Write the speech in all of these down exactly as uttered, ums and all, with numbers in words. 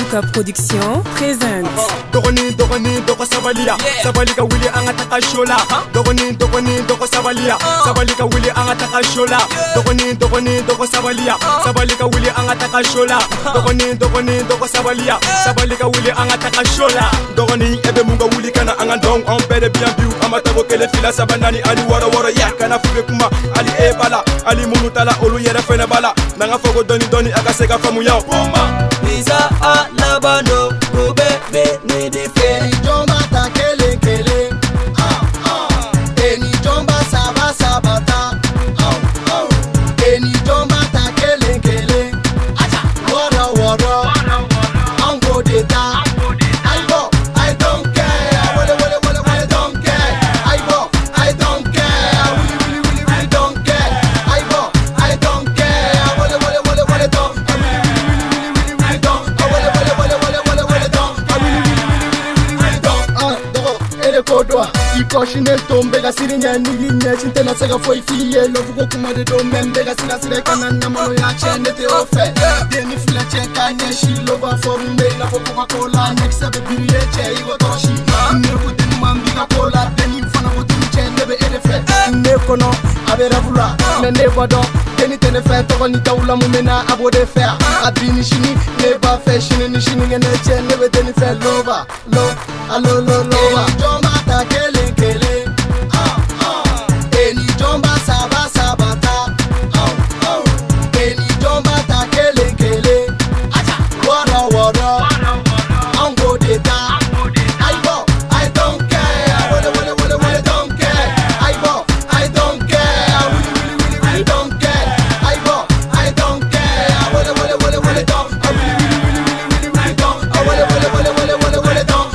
Moka Production présente Dogoni dogoni dogo sabalia sabalika wili angataka shola dogoni dogoni dogo sabalia sabalika wili angataka shola dogoni dogoni dogo sabalia sabalika wili angataka shola dogoni dogoni dogo sabalia sabalika wili angataka shola dogoni ebe munga wili kana angandong on bede bien biu amatago kele fila sabanani ali wara wara ya kana fube kuma ali ebala ali munutala olu yere fene bala nanga fogo doni doni agaseka famu ya puma Isa a labano Kobe be ne de fe Eni jomba ta kele kele ah ah Eni jomba saba sabata ah ah Eni jomba ta kele kele acha wara wara Ango de ta I go I don't care wale wale wale wale don't care I go I don't care wili wili wili wili don't care I go I don't care wale wale wale wale don't Kodwa ikoshine tombe ga sirinya ni nya chinte na sega foi fiye lovugo kuma de do membe ga sira sire kana na mono ya chende te ofe de ni fila che kanye shi lova forume na fo coca cola next be biye che igo toshi ne ko de mambi ga cola de ni fana ko tin chende be erefe ne kono abera vula ne ne bodo de ni tene fe to ni tawla mu mena abode fe adini shini ne ba fe shini ni shini ne che ne be de ni fe lova lo alo lo lova ta kele kele ah ah Eni jomba saba sabata ah ah Eni jomba ta kele kele acha wara wara ango de ta I go I don't care wale wale wale wale don't care I go I don't care wili wili wili wili don't care I go I don't care wale wale wale wale don't wili wili wili wili wili don't wale wale wale wale wale wale don't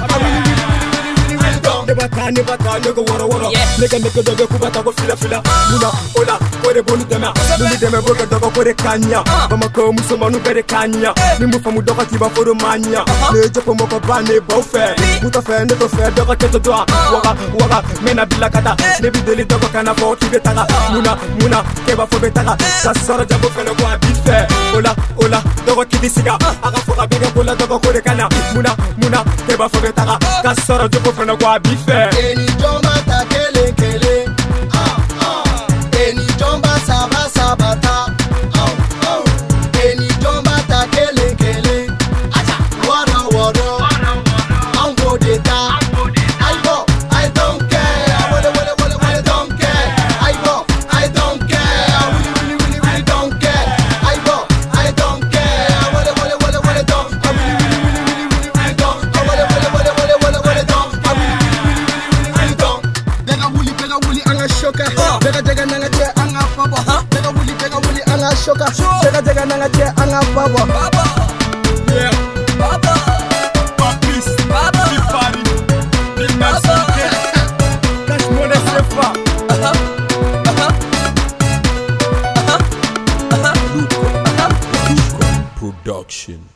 Nebata nebata nego woro woro nega nega dogo kubata ko fila fila muna ola kore bonu dema mumi dema boka dogo kore kanya bama ko muso manu bere kanya ni mu famu dogo tiba foro manya ne jopo moko bane bofe muta fe ne to fe dogo keto doa waka waka mena bila kata ne bideli dogo kana fo ki betaka muna muna keba fo betaka sasara jabo fe no kwa bife ola ola dogo kidi siga aga foka bega bola dogo kore kana muna muna keba fo betaka kasara jabo fe no kwa bife Eni jomba ta kele kele ah ah Eni jomba saba sabata ah ah Eni jomba ta kele kele acha wara wara ango de ta I go I don't care wale wale wale wale don't care I go I don't care wili wili wili wili don't care I go I don't care wale wale wale wale don't wili wili wili wili wili don't wale wale wale wale wale wale don't Bega jaga nanga che anga baba Bega wuli bega wuli anga shoka Bega jaga nanga che anga baba Baba yeah Baba Papis Baba Big party Big merci Cash money sefa Aha Aha Aha Aha Aha Production.